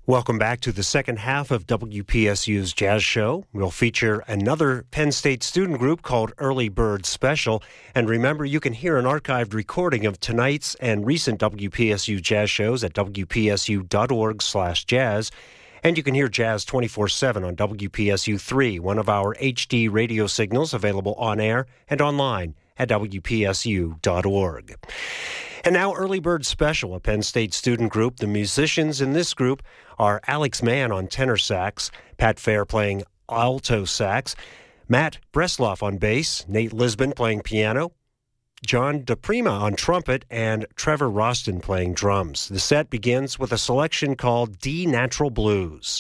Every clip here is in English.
Welcome back to the second half of WPSU's Jazz Show. We'll feature another Penn State student group called Early Bird Special. And remember, you can hear an archived recording of tonight's and recent WPSU Jazz shows at wpsu.org/jazz. And you can hear jazz 24/7 on WPSU 3, one of our HD radio signals available on air and online at wpsu.org. And now Early Bird Special, a Penn State student group. The musicians in this group are Alex Mann on tenor sax, Pat Fair playing alto sax, Matt Bresloff on bass, Nate Lisbon playing piano, John DePrima on trumpet, and Trevor Roston playing drums. The set begins with a selection called D Natural Blues.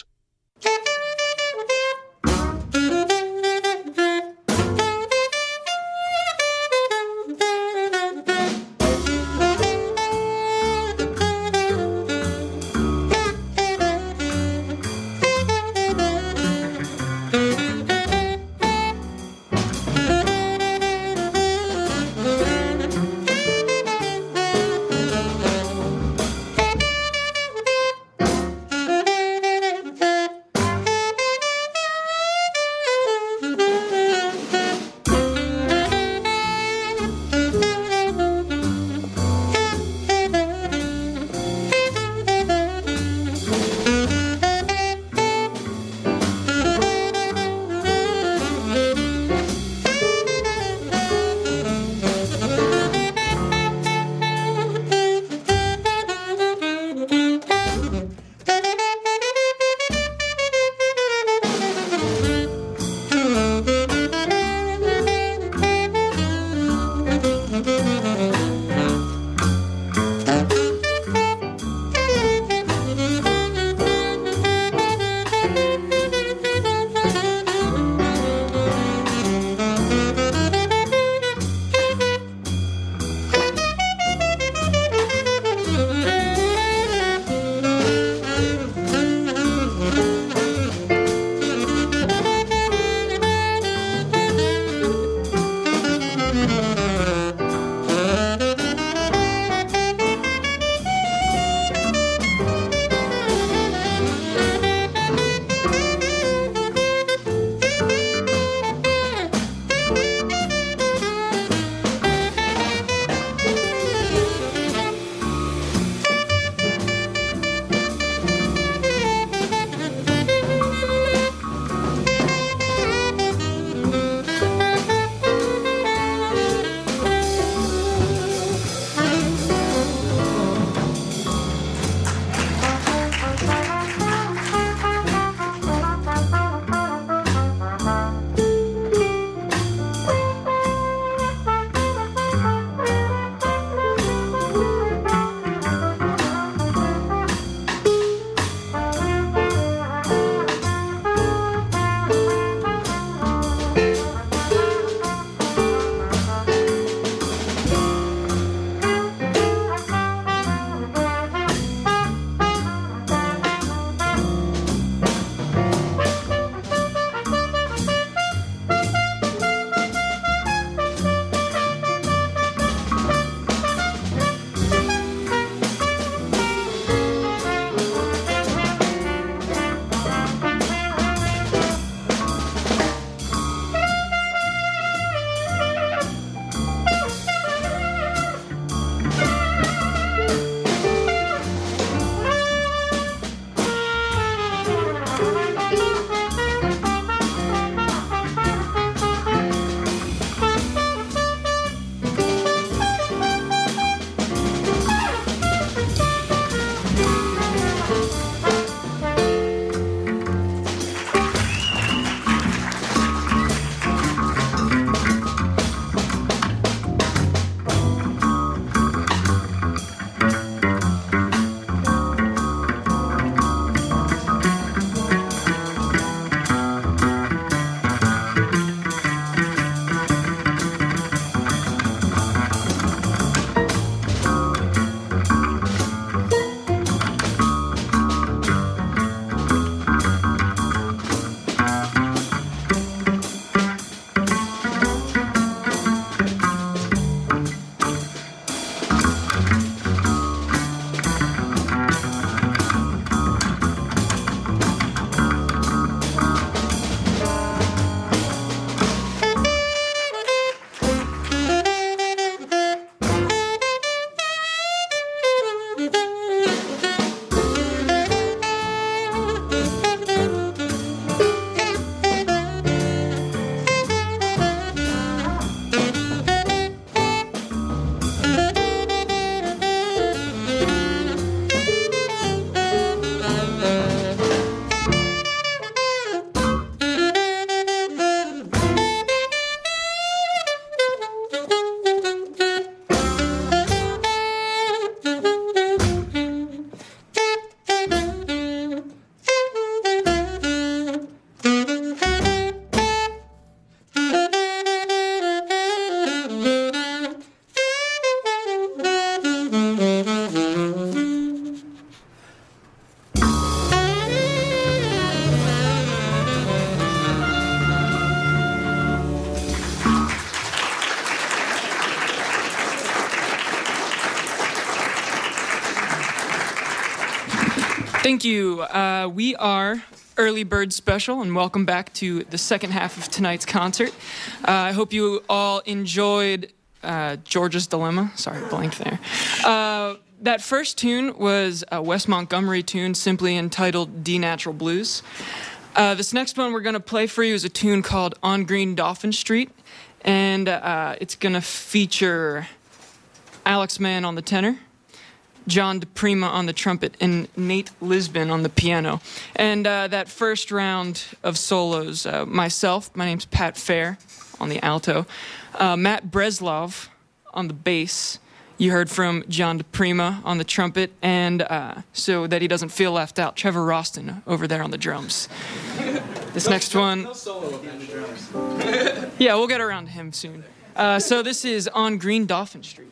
Thank you. We are Early Bird Special, and welcome back to the second half of tonight's concert. I hope you all enjoyed George's Dilemma. Sorry, blanked there. That first tune was a Wes Montgomery tune simply entitled D Natural Blues. This next one we're going to play for you is a tune called On Green Dolphin Street, and it's going to feature Alex Mann on the tenor, John DePrima on the trumpet, and Nate Lisbon on the piano. And that first round of solos, myself, my name's Pat Fair on the alto, Matt Breslov on the bass. You heard from John DePrima on the trumpet, and so that he doesn't feel left out, Trevor Roston over there on the drums. This next one... No solo on the drums. Yeah, we'll get around to him soon. So this is On Green Dolphin Street.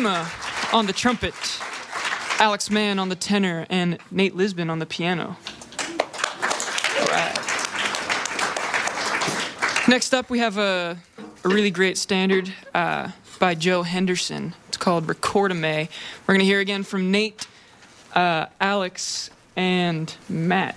Prima on the trumpet, Alex Mann on the tenor, and Nate Lisbon on the piano. All right. Next up, we have a really great standard by Joe Henderson. It's called Record-A-May. We're going to hear again from Nate, Alex, and Matt.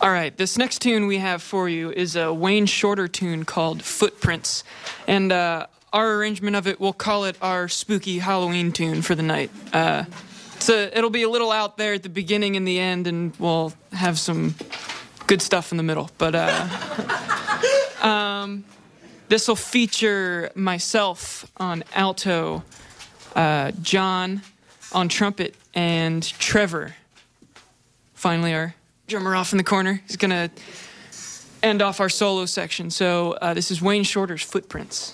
All right, this next tune we have for you is a Wayne Shorter tune called Footprints. And our arrangement of it, we'll call it our spooky Halloween tune for the night. It'll be a little out there at the beginning and the end, and we'll have some good stuff in the middle. But this will feature myself on alto, John on trumpet, and Trevor. Finally, our drummer off in the corner. He's going to end off our solo section. So this is Wayne Shorter's Footprints.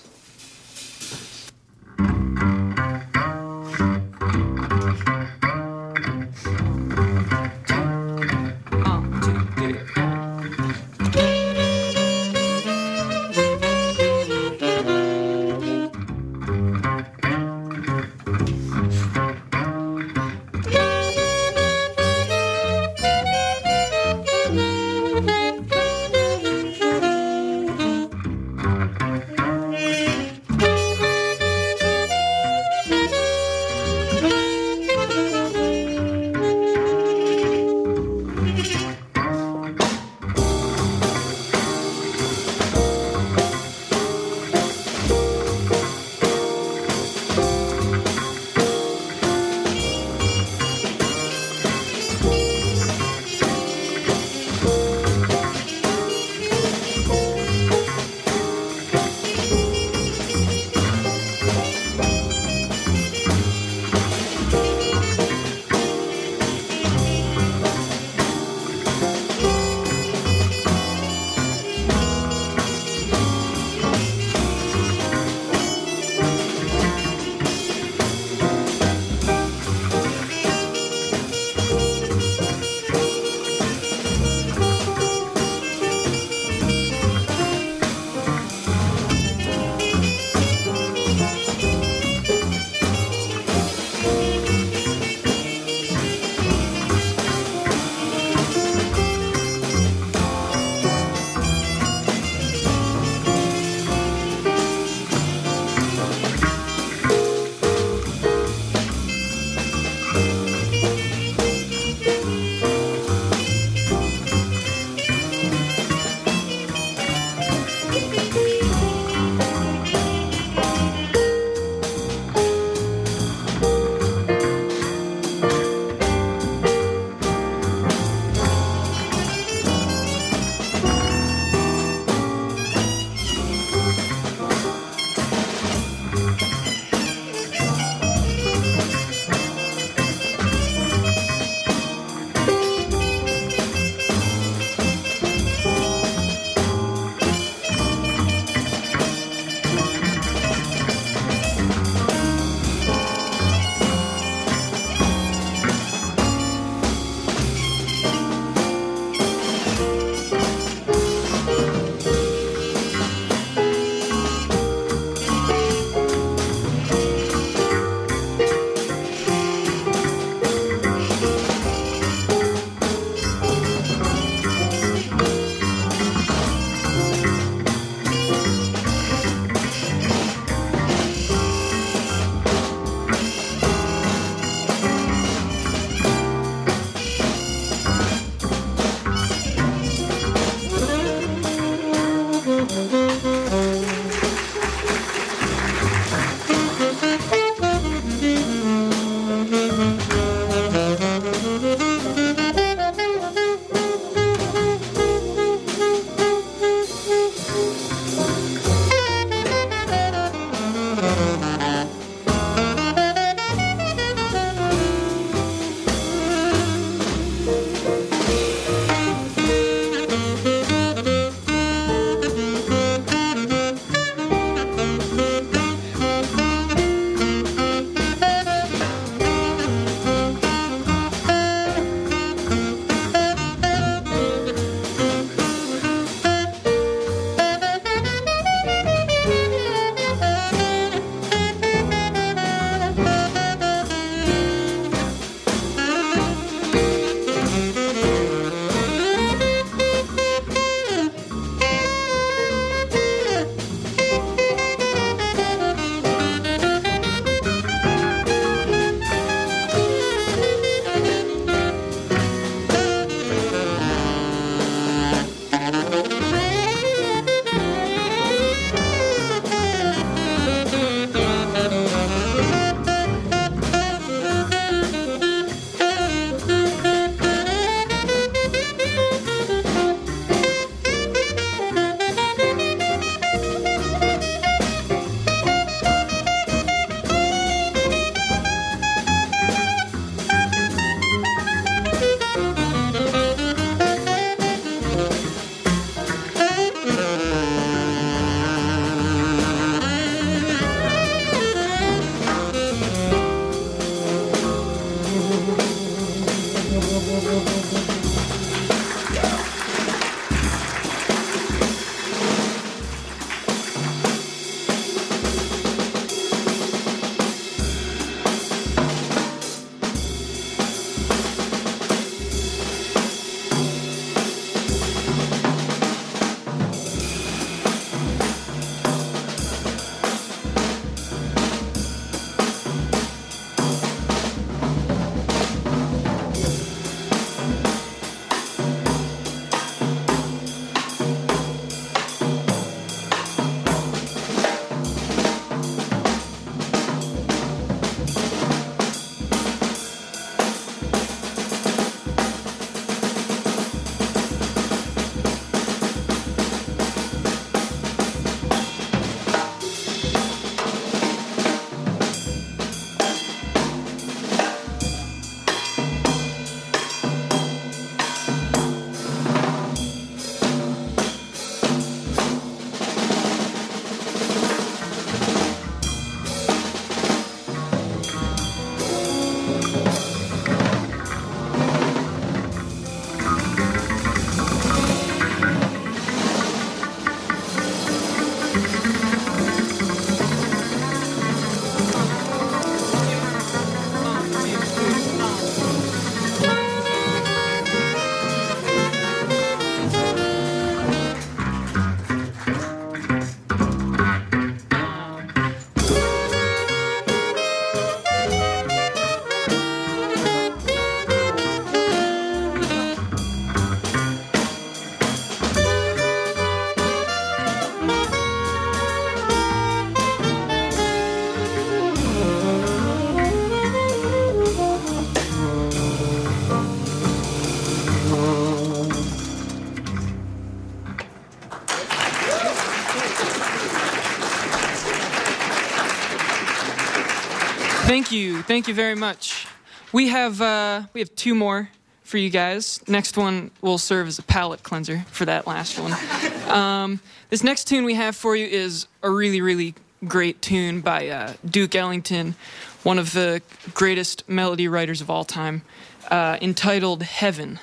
Thank you very much. We have two more for you guys. Next one will serve as a palate cleanser for that last one. This next tune we have for you is a really, really great tune by Duke Ellington, one of the greatest melody writers of all time, entitled Heaven.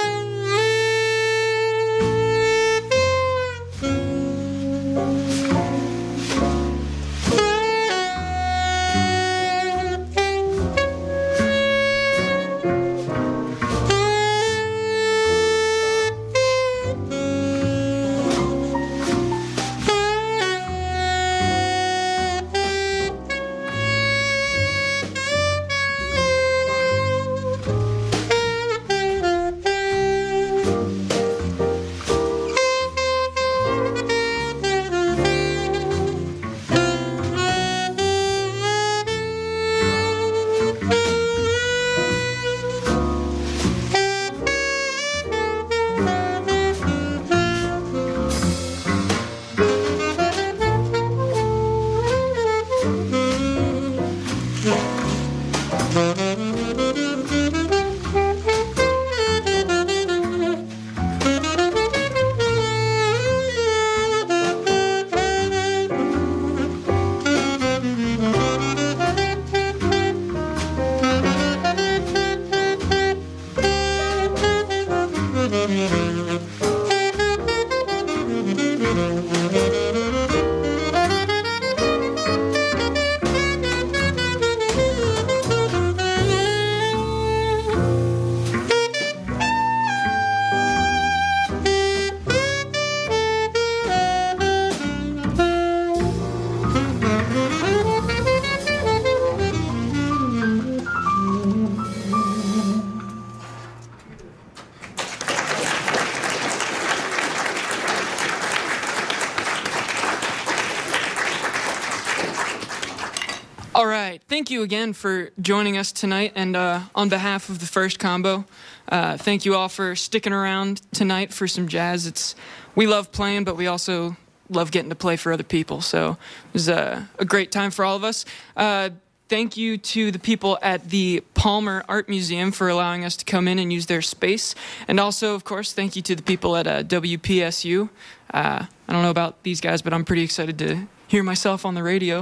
All right, thank you again for joining us tonight, and on behalf of the First Combo, thank you all for sticking around tonight for some jazz. We love playing, but we also love getting to play for other people, so it was a great time for all of us. Thank you to the people at the Palmer Art Museum for allowing us to come in and use their space, and also, of course, thank you to the people at WPSU. I don't know about these guys, but I'm pretty excited to hear myself on the radio.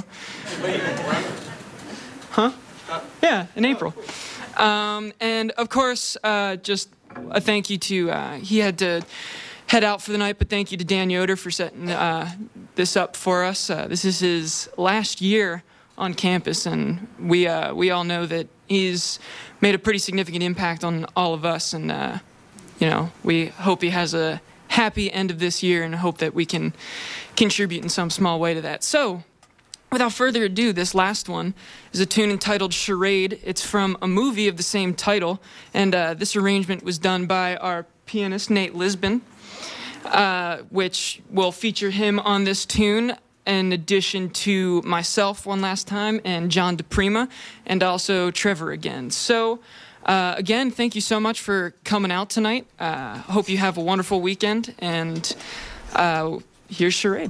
Huh? Yeah, in April. And of course, just a thank you to, he had to head out for the night, but thank you to Dan Yoder for setting this up for us. This is his last year on campus, and we all know that he's made a pretty significant impact on all of us, and we hope he has a happy end of this year and hope that we can contribute in some small way to that. So, without further ado, this last one is a tune entitled Charade. It's from a movie of the same title, and this arrangement was done by our pianist, Nate Lisbon, which will feature him on this tune in addition to myself one last time and John DePrima, and also Trevor again. So, again, thank you so much for coming out tonight. Hope you have a wonderful weekend, and here's Charade.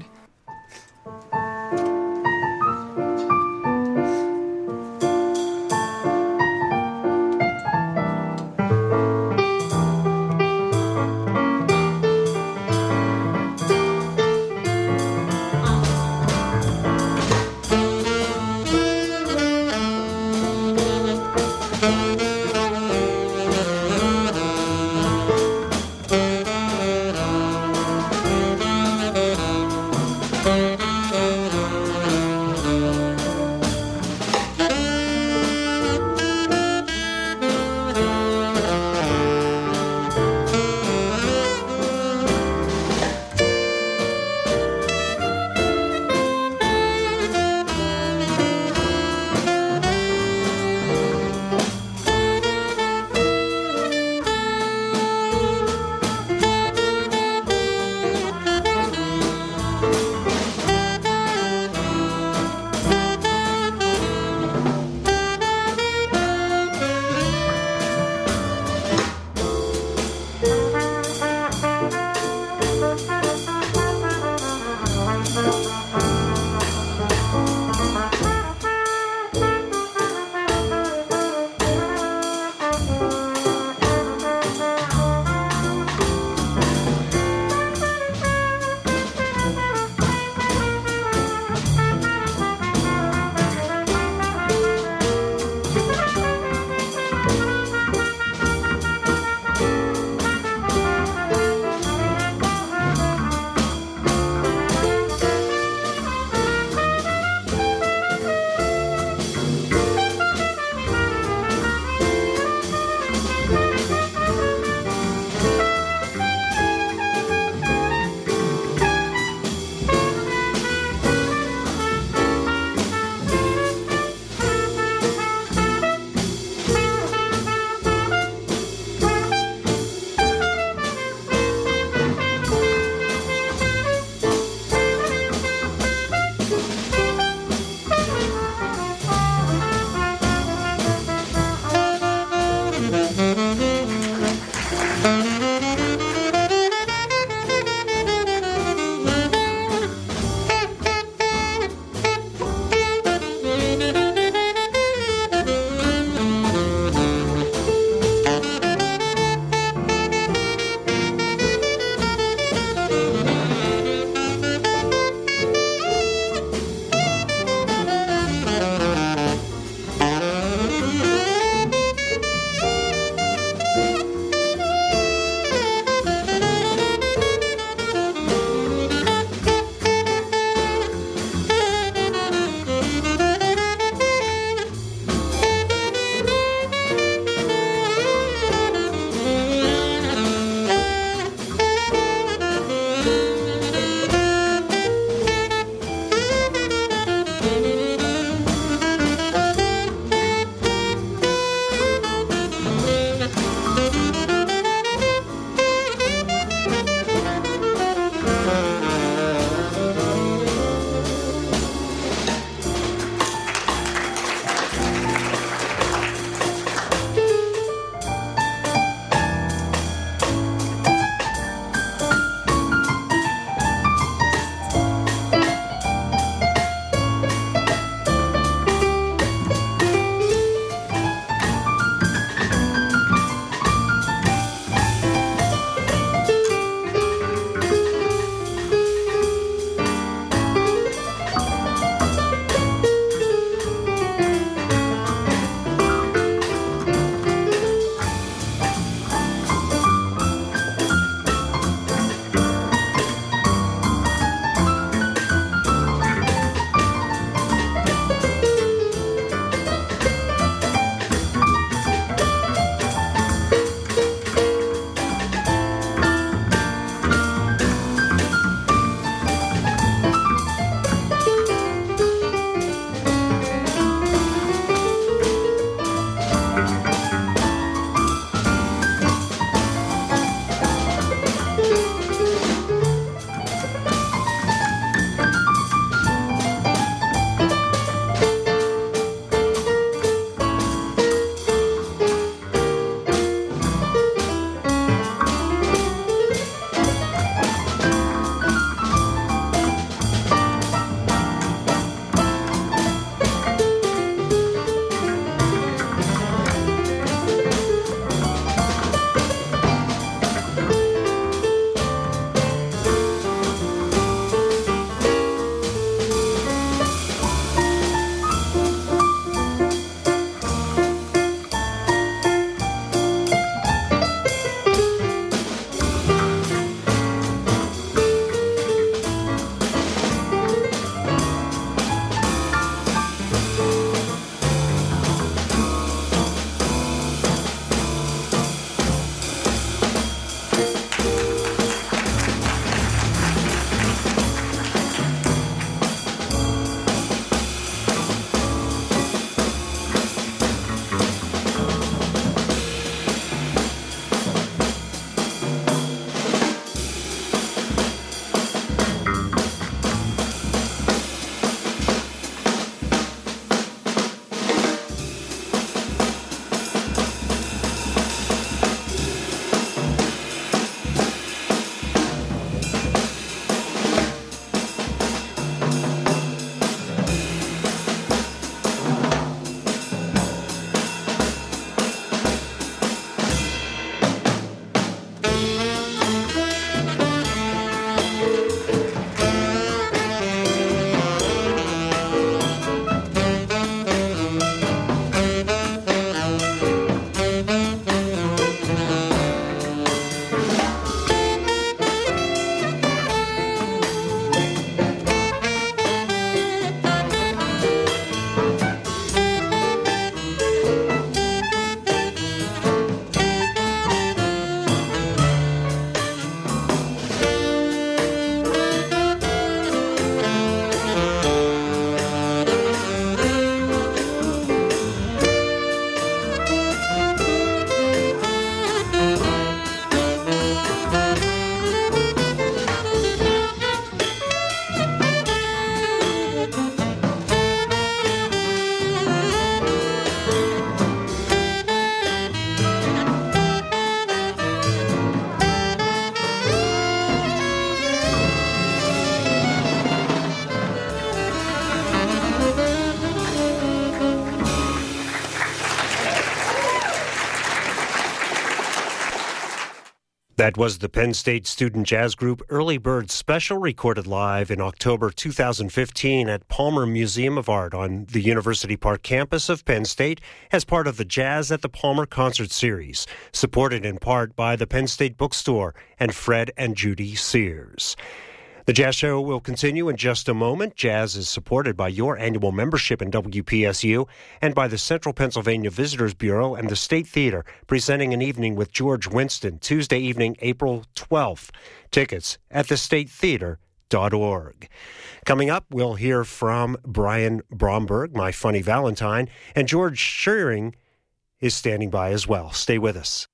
That was the Penn State student jazz group Early Bird Special, recorded live in October 2015 at Palmer Museum of Art on the University Park campus of Penn State as part of the Jazz at the Palmer concert series, supported in part by the Penn State Bookstore and Fred and Judy Sears. The Jazz Show will continue in just a moment. Jazz is supported by your annual membership in WPSU and by the Central Pennsylvania Visitors Bureau and the State Theater, presenting an evening with George Winston, Tuesday evening, April 12th. Tickets at thestatetheater.org. Coming up, we'll hear from Brian Bromberg, my funny Valentine, and George Shearing is standing by as well. Stay with us.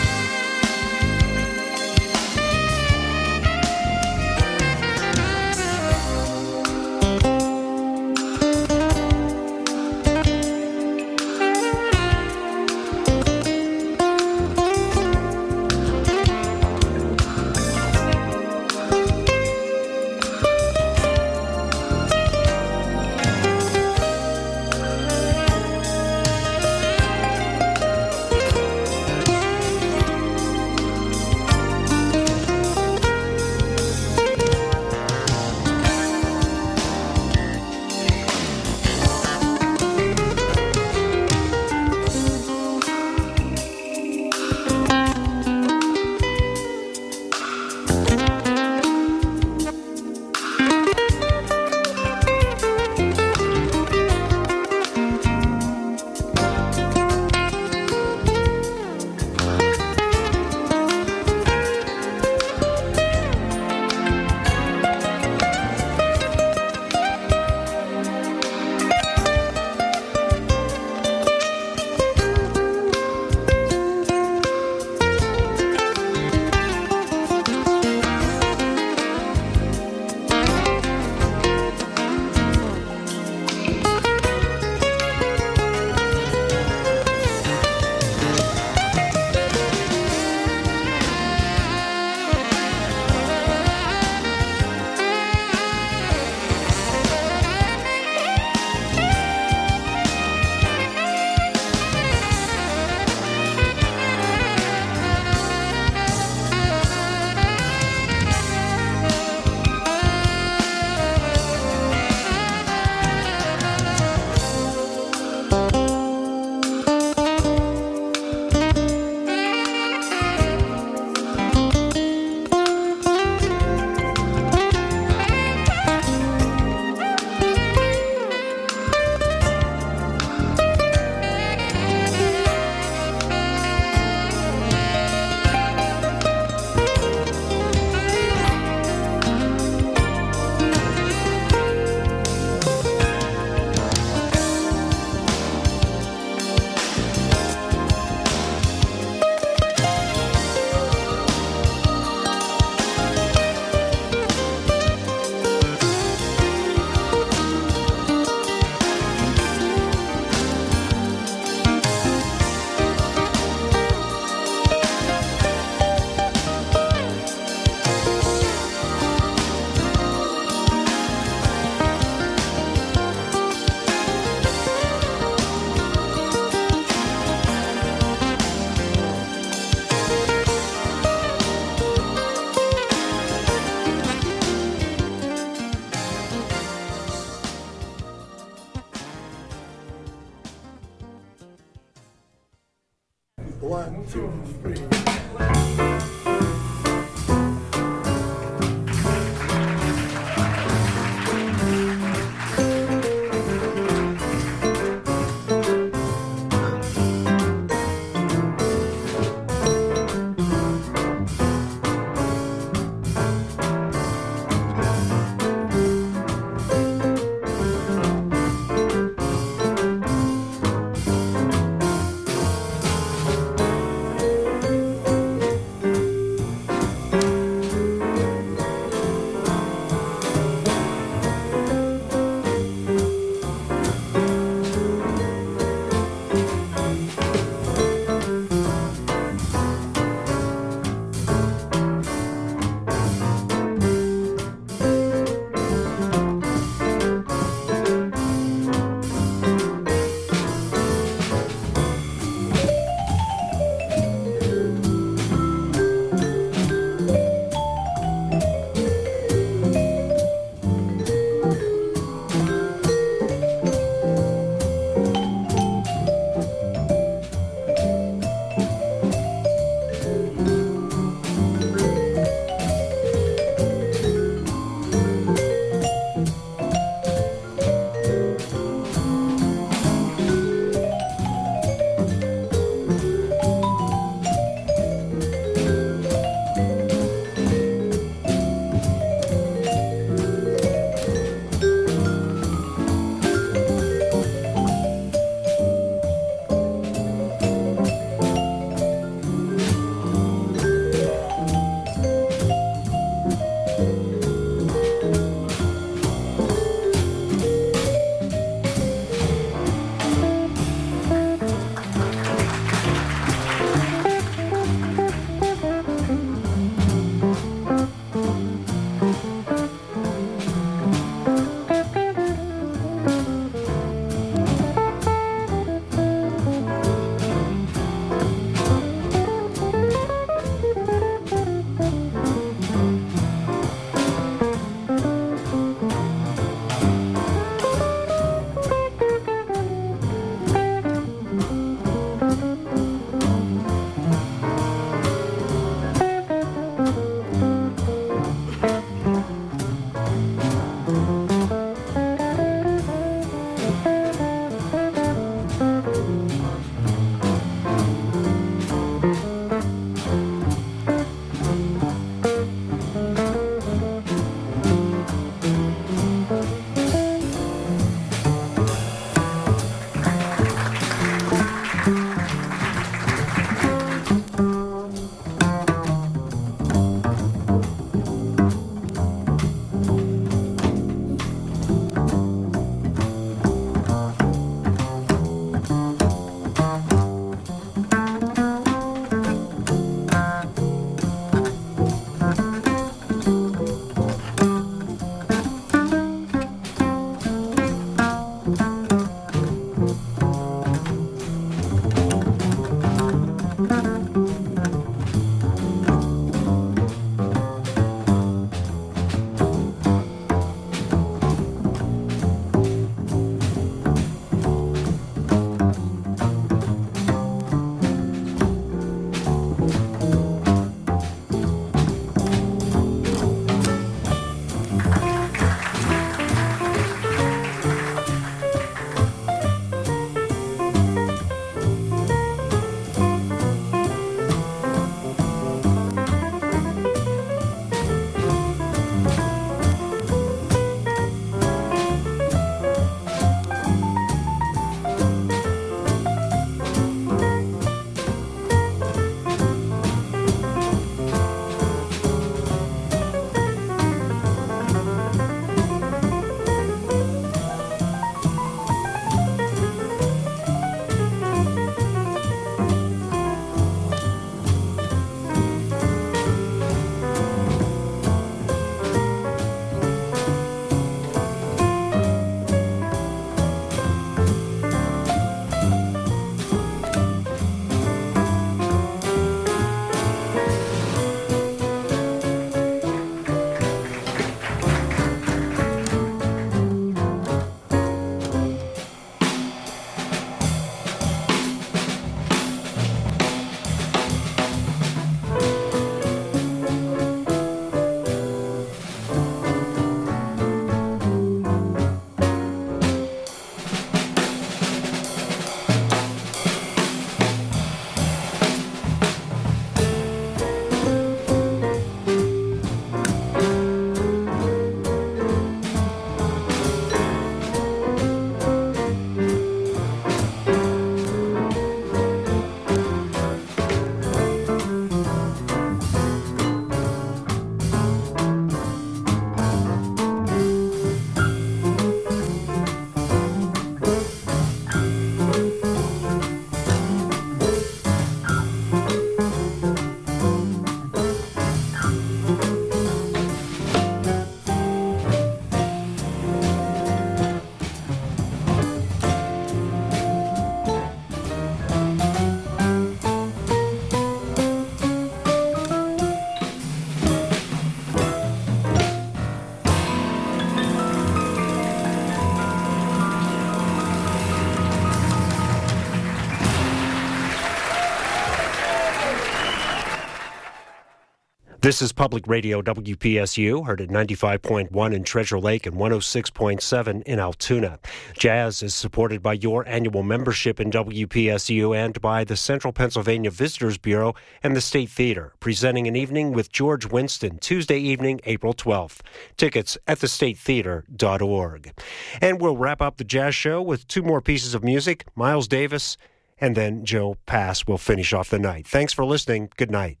This is Public Radio WPSU, heard at 95.1 in Treasure Lake and 106.7 in Altoona. Jazz is supported by your annual membership in WPSU and by the Central Pennsylvania Visitors Bureau and the State Theater, presenting an evening with George Winston, Tuesday evening, April 12th. Tickets at thestatetheater.org. And we'll wrap up the Jazz Show with two more pieces of music, Miles Davis, and then Joe Pass will finish off the night. Thanks for listening. Good night.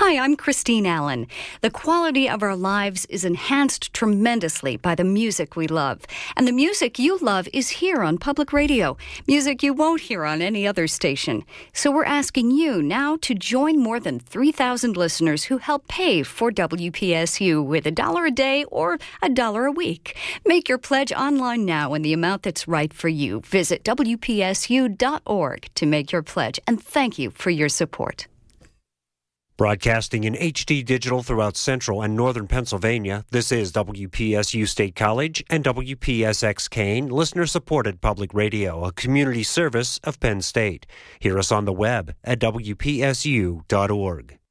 Hi, I'm Christine Allen. The quality of our lives is enhanced tremendously by the music we love. And the music you love is here on public radio, music you won't hear on any other station. So we're asking you now to join more than 3,000 listeners who help pay for WPSU with $1 a day or $1 a week. Make your pledge online now in the amount that's right for you. Visit WPSU.org to make your pledge. And thank you for your support. Broadcasting in HD digital throughout central and northern Pennsylvania, this is WPSU State College and WPSX Kane, listener-supported public radio, a community service of Penn State. Hear us on the web at WPSU.org.